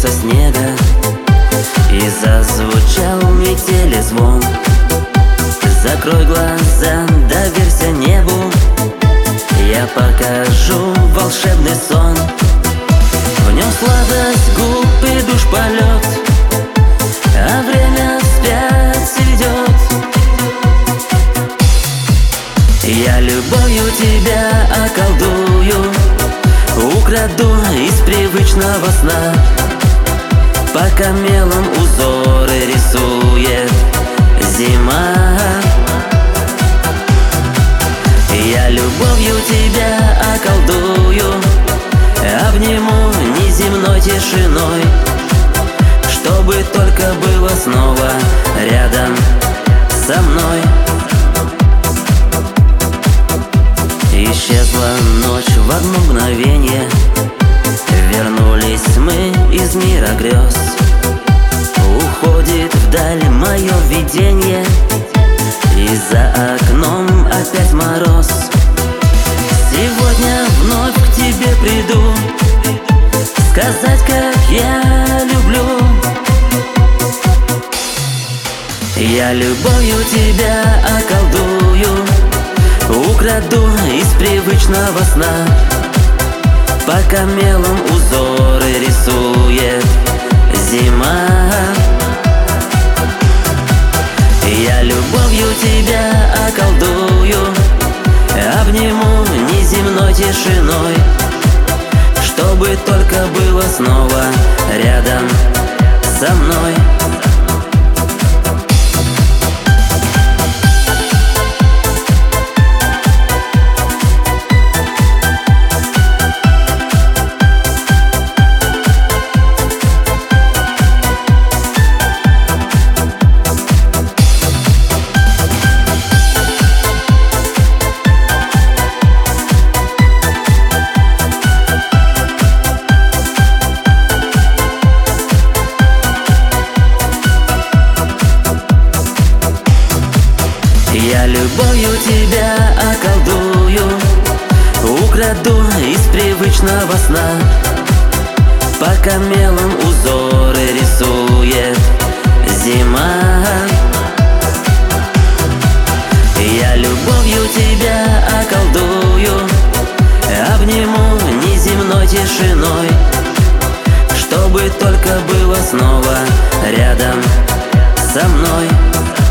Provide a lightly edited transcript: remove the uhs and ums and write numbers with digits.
коснулся снега, и зазвучал метели звон. Закрой глаза, доверься небу, я покажу волшебный сон. В нем сладость губ и душ полет, а время вспять идет. Я любовью тебя околдую, украду из привычного сна, пока мелом узоры рисует зима. Я любовью тебя околдую, обниму неземной тишиной, чтобы только было снова рядом со мной. Исчезла ночь в одно мгновение, вернулись мы из мира грез. Уходит вдаль мое видение, и за окном опять мороз. Сегодня вновь к тебе приду, сказать, как я люблю. Я любовью тебя околдую, украду из привычного сна, пока мелом узоры рисует зима. Я любовью тебя околдую, обниму неземной тишиной, чтобы только было снова рядом со мной. Я любовью тебя околдую, украду из привычного сна, пока мелом узоры рисует зима. Я любовью тебя околдую, обниму неземной тишиной, чтобы только было снова рядом со мной.